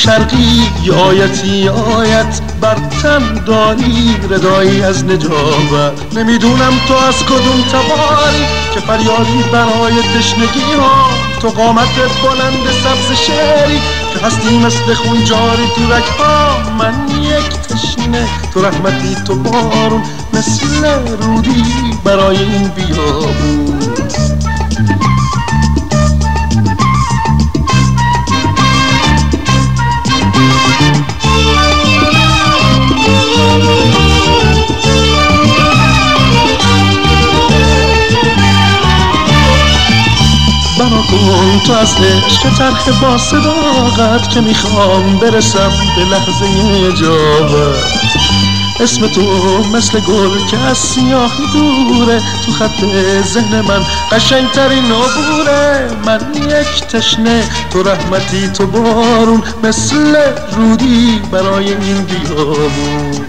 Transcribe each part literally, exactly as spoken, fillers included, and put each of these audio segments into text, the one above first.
شرقی آیتی آیت بر تن داری ردایی از نجابت. نمیدونم تو از کدوم تباری که فریادی برای تشنگی ها، تو قامت بلند سبز شعری که هستی مثل خونجاری تو رگ ها. من یک تشنه تو رحمتی تو بارون مثل رودی برای این بیابون. بنا کن تو از عشق طرح با صداقت که میخوام برسم به لحظه اجابت. اسم تو مثل گل که از سیاهی دوره، تو خط ذهن من قشنگترین عبوره. من یک تشنه تو رحمتی تو بارون مثل رودی برای این بیابون.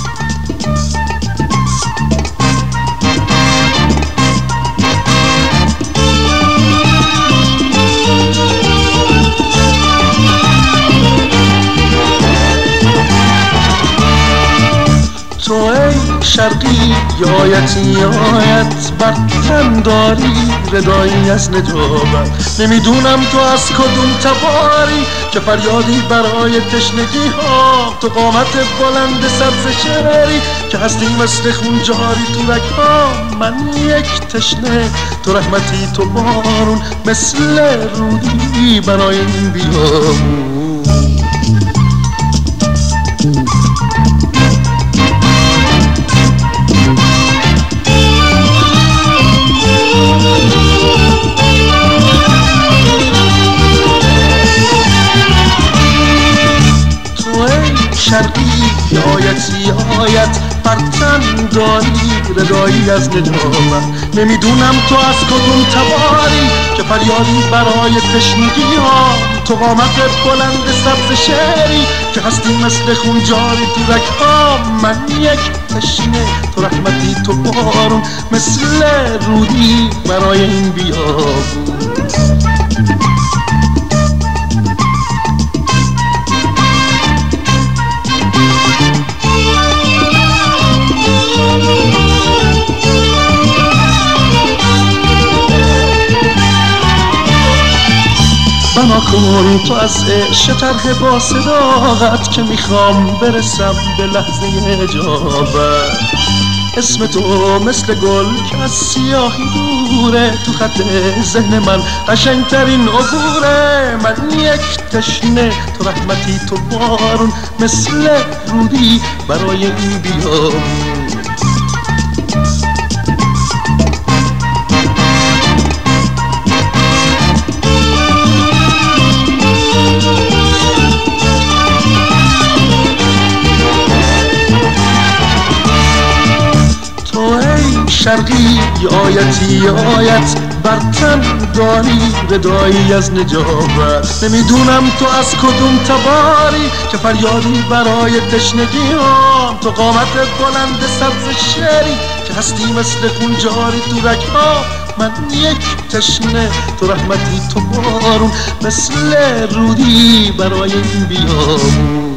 تو ای شرقی آیتی آیت بر تن داری ردایی از نجابت. نمیدونم تو از کدوم تباری که فریادی برای تشنگی ها، تو قامت بلند سبز شعری که هستی مثل خونجاری تو رگ ها. من یک تشنه تو رحمتی تو بارون مثل رودی برای این بیابون. شرقی آیتی آیت بر تن داری ردایی از نجابت. نمیدونم تو از کدوم تباری که فریادی برای تشنگی ها، تو قامت بلند سبز شعری که هستی مثل خونجاری تو رگ ها. من یک تشنه تو رحمتی تو بارون مثل رودی برای این بیابون. بنا کن تو از عشق طرح با صداقت که میخوام برسم به لحظه اجابت. اسم تو مثل گل که از سیاهی دوره، تو خط ذهن من قشنگترین عبوره. من یک تشنه تو رحمتی تو بارون مثل رودی برای این بیابون. شرقی آیتی آیت بر تن داری ردایی از نجابت. نمیدونم تو از کدوم تباری که فریادی برای تشنگی ها، تو قامت بلند سبز شعری که هستی مثل خونجاری تو رگ ها. من یک تشنه تو رحمتی تو بارون مثل رودی برای این بیابون.